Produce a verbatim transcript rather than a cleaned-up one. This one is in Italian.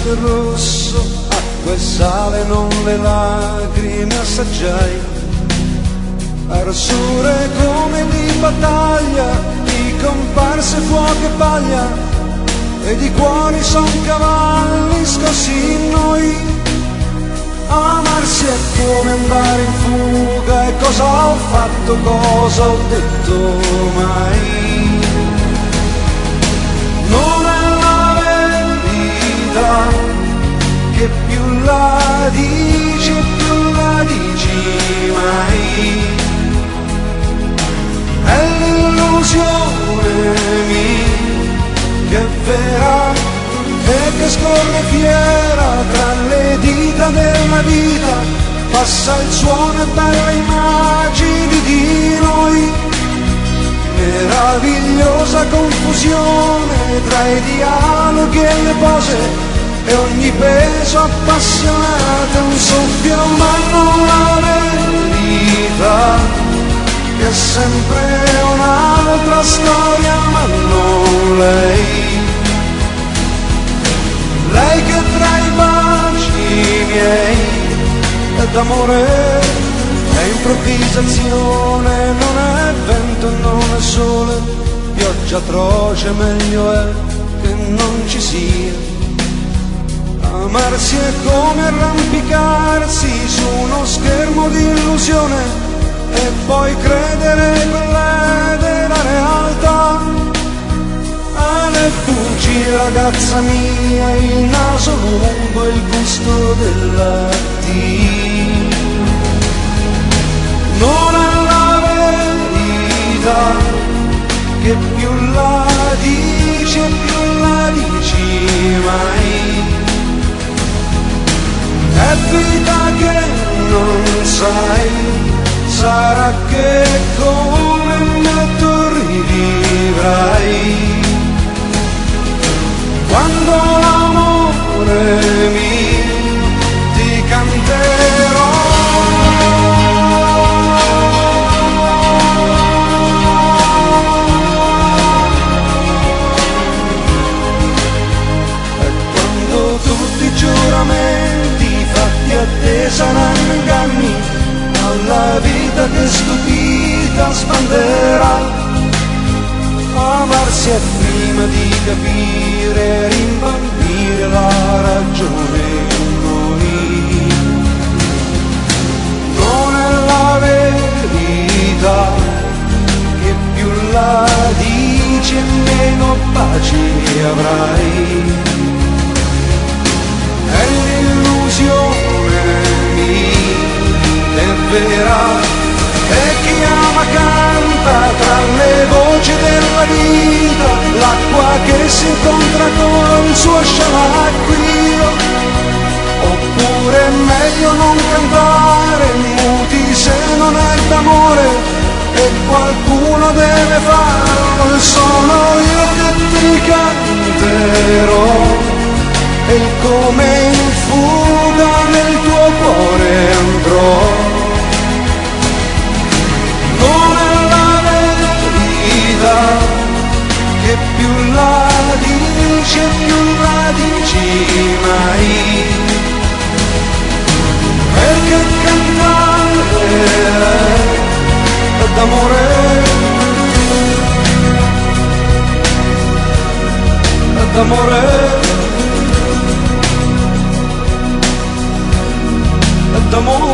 del rosso, acqua e sale, non le lacrime assaggiai. Arsure come di battaglia, di comparse fuoco e paglia, e di cuori son cavalli scossi in noi. Amarsi è come andare in fuga, e cosa ho fatto, cosa ho detto mai? Non è la verità, che più la dici più la dici mai. È l'illusione mia che è vera e che scorre fiera tra le dita della vita, passa il suono e bella immagini di noi. Meravigliosa confusione tra i dialoghi e le pose, e ogni peso appassionato è un soffio, ma non la verità, che è sempre un'altra storia, ma non lei. Lei che tra i baci miei è d'amore, è improvvisazione, non è vento, non è sole, pioggia atroce, meglio è che non ci sia. Amarsi è come arrampicarsi su uno schermo di illusione, e poi credere quella della realtà. Ale fuggi ragazza mia, il naso lungo e il gusto della tea. Non è la verità, che più la dici e più la dici mai. È vita che non sai, sarà che come me tu rivivrai. Quando l'amore mio ti canterò. E quando tutti i giuramenti fatti a te saranno inganni, alla vita che stupita spanderà. Amarsi è prima di capire, rimbambire la ragione in noi. Non è la verità, che più la dici e meno pace avrai. È l'illusione mia, è vera, e chi ama canta tra le voci della vita, l'acqua che si incontra col suo sciacquio. Oppure è meglio non cantare muti se non è d'amore, e qualcuno deve farlo, sono io che ti canterò. E come in fuga nel tuo cuore andrò. Che più la dici e più la dici mai. Perché cantare è d'amore, è d'amore, è d'amore.